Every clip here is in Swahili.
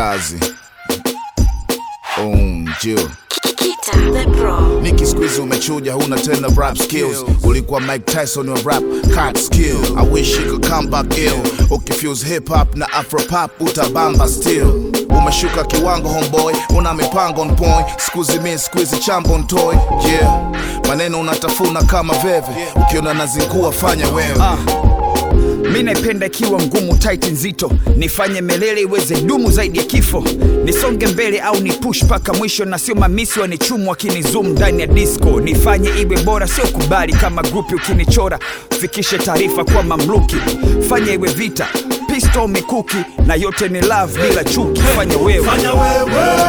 kazi. Jill Nicky squeeze umechuja, huna tena rap skills. Ulikuwa Mike Tyson wa rap cut skill. I wish you could come back ill. Ukifuse hip hop na afro pop utabamba still. Umeshuka kiwango homeboy, una mipango on point. Squeeze chambo on toy. Yeah, maneno unatafuna kama veve. Ukiona nazingua fanya wewe. Mimi naipenda ikiwa ngumu tight nzito. Nifanye melele iweze dumu zaidi ya kifo. Nisonge mbele au ni push paka mwisho. Na sio mamisi wanichumu wakinizoom ndani ya disco. Nifanye iwe bora sio kubali kama grupi ukinichora. Fikishe taarifa kwa mamluki. Fanya iwe vita, pistol mikuki. Na yote ni love bila chuki. Fanya wewe. Fanya wewe.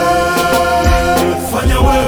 Fanya wewe.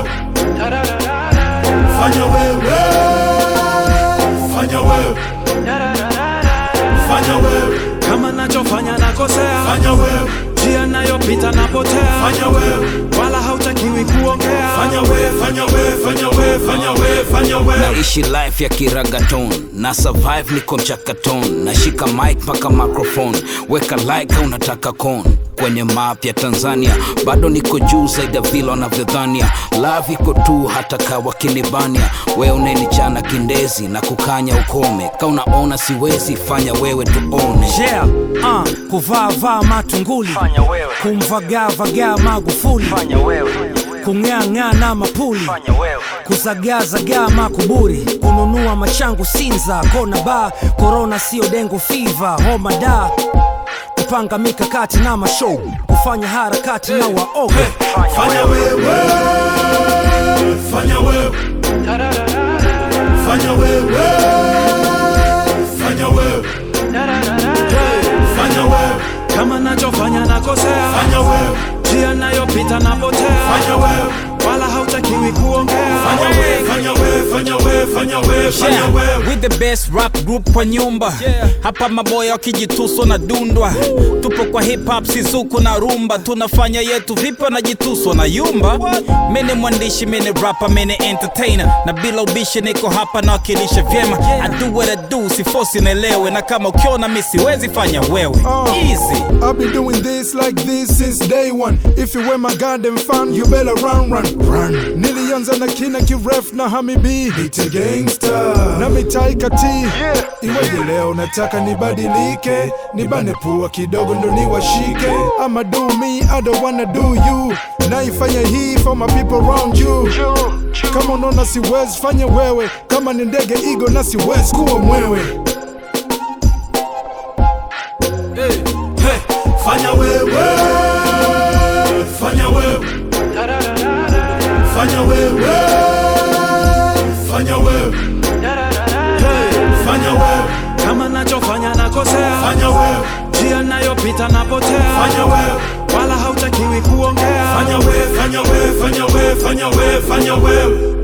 Fanya wewe. Fanya wewe. Fanya wewe. Kama nachofanya nakosea. Fanya wewe. Njia nayopita napotea. Fanya wewe. Wala hautakiwi kuongea. Fanya wewe, fanya wewe, fanya wewe, fanya wewe, fanya wewe. Naishi life ya kiragaton, na survive niko mchakaton. Nashika mic paka microphone, weka like au unataka con. Kwenye map ya Tanzania bado niko juu zaidi vile wanavyodhania. Love iko tu hata kawa kinibania. Wewe unenichana kindezi na kukanya ukome. Ka unaona siwezi fanya wewe tuone. Yeah, kuvaa matunguli. Fanya wewe. Kumvaga Magufuli. Fanya wewe. Kung'aa na mapuli. Fanya wewe. Kuzagaza makuburi. Kununua machangu Sinza, kona bar. Corona sio dengue fever, homa da. Kupanga mikakati na mashow. Kufanya harakati na waoga. Fanya wewe. Fanya wewe. Fanya wewe. Fanya wewe. Fanya wewe. Kama nachofanya nakosea. Fanya wewe. Njia nayopita napotea. Fanya wewe. Wala hautakiwi kuongea. Fanya wewe, fanya wewe, fanya wewe, fanya wewe, fanya wewe. With the best rap group kwa nyumba. Hapa maboya wakijituso na dundwa. Tupo kwa hip hop sizuku na rumba. Tunafanya yetu vipi wanajituso na yumba. Mene mwandishi, mene rapper, mene entertainer. Na bila ubishi niko hapa na wakilisha vyema. I do what I do, si force inelewe. Na kama ukiona mimi siwezi fanya wewe. Easy. I've been doing this like this since day one. If you were my goddamn fan, you better run. Nilianza na kina kiref na hamibi. Nite gangster na mitaika ti. Iweje leo nataka nibadilike. Nibane pua kidogo ndo niwashike. I'ma do me, I don't wanna do you. Naifanya hii for my people around you. Kama unaona siwezi fanya wewe. Kama ni ndege ego na siwezi kuwa mwewe. Fanya wewe. Fanya wewe. Fanya wewe. Fanya wewe. Fanya wewe. Kama nachofanya nakosea. Fanya wewe. Njia nayopita napotea. Fanya wewe. Wala hautakiwi kuongea. Fanya wewe, fanya wewe, fanya wewe, fanya wewe, fanya wewe.